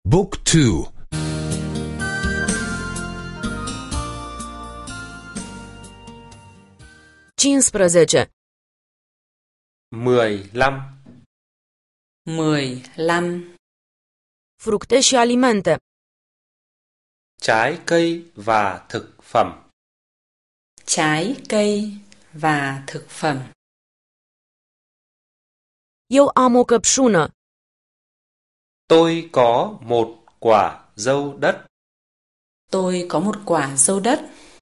Book 2. 15. 15. 15. Fructe și alimente. Trái cây và thực phẩm. Trái cây và thực phẩm. Eu am o căpșună. Tôi có một quả dâu đất. Tôi có một quả dâu đất.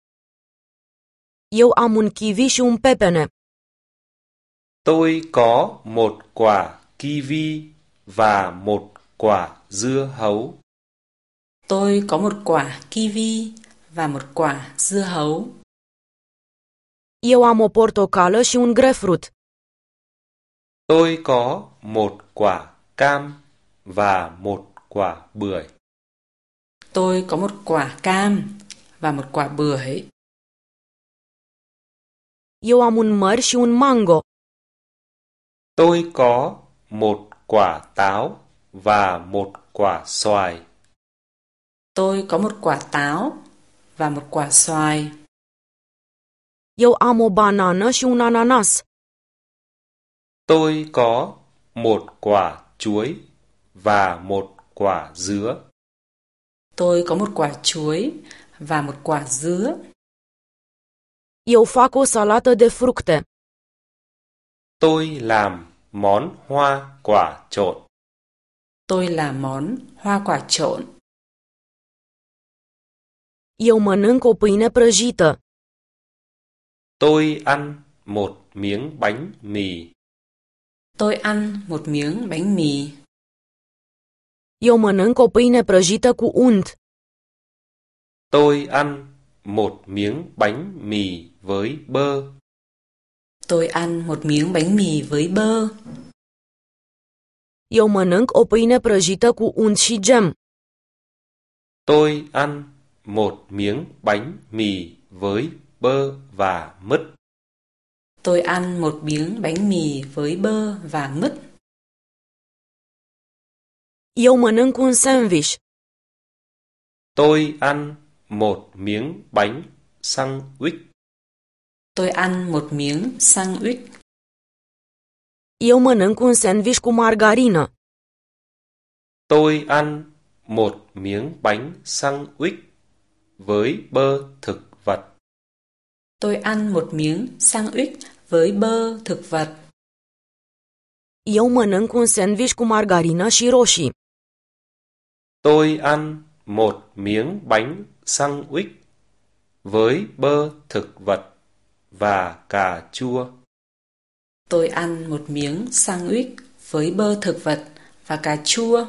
Eu am un kiwi și un pepene. Tôi có một quả kiwi và một quả dưa hấu. Tôi có một quả kiwi và một quả dưa hấu. Eu am o portocală și un grapefruit. Tôi có một quả cam và một quả bưởi. Tôi có một quả cam và một quả bưởi. Eu am un măr și un mango. Tôi có một quả táo và một quả xoài. Tôi có một quả táo và một quả xoài. Eu am o banană și un ananas. Tôi có một quả chuối và một quả dứa. Tôi có một quả chuối và một quả dứa. Eu fac o salată de fructe. Tôi làm món hoa quả trộn. Tôi làm món hoa quả trộn. Eu mănânc o pâine prăjită. Tôi ăn một miếng bánh mì. Tôi ăn một miếng bánh mì. Eu mănânc o pâine prăjită cu unt. Tôi ăn một miếng bánh mì với bơ. Tôi ăn một miếng bánh mì với bơ. Eu mănânc o pâine prăjită cu unt și gem. Tôi ăn một miếng bánh mì với bơ và mứt. Tôi ăn một miếng bánh mì với bơ và mứt. Eu mănânc un sandwich. Tôi ăn một miếng bánh sandwich. Tôi ăn một miếng sandwich. Eu mănânc un sandwich cu margarină. Tôi ăn một miếng bánh sandwich với bơ thực vật. Tôi ăn một miếng sandwich với bơ thực vật. Eu mănânc un sandwich cu margarină și roșii. Tôi ăn một miếng bánh sandwich với bơ thực vật và cà chua. Tôi ăn một miếng sandwich với bơ thực vật và cà chua.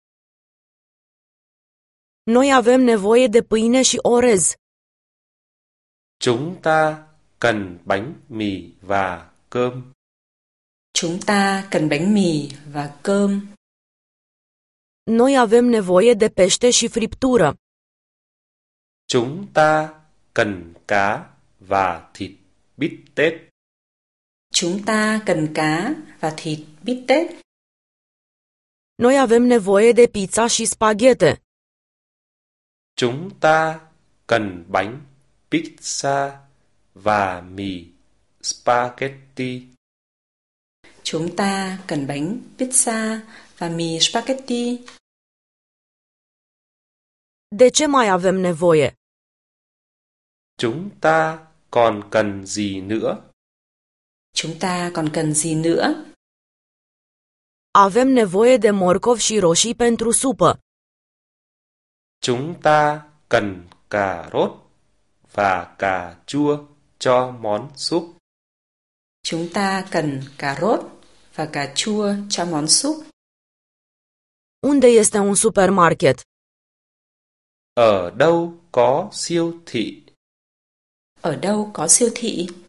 Noi avem nevoie de pâine și orez. Chúng ta cần bánh mì và cơm. Chúng ta cần bánh mì và cơm. Noi avem nevoie de pește și friptură. Chúng ta cần cá và thịt bít tết. Chúng ta cần cá và thịt bít tết. Noi avem nevoie de pizza și spaghete. Chúng ta cần bánh pizza và mì spaghetti. Chúng ta cần bánh pizza và mì spaghetti. De ce mai avem nevoie? Chúng ta còn cần gì nữa? Chúng ta còn cần gì nữa? Avem nevoie de morcov și roșii pentru supă. Chúng ta cần cà rốt và cà chua cho món súp. Chúng ta cần cà rốt và cà chua cho món súp. Unde este un supermarket? Ở đâu có siêu thị? Ở đâu có siêu thị?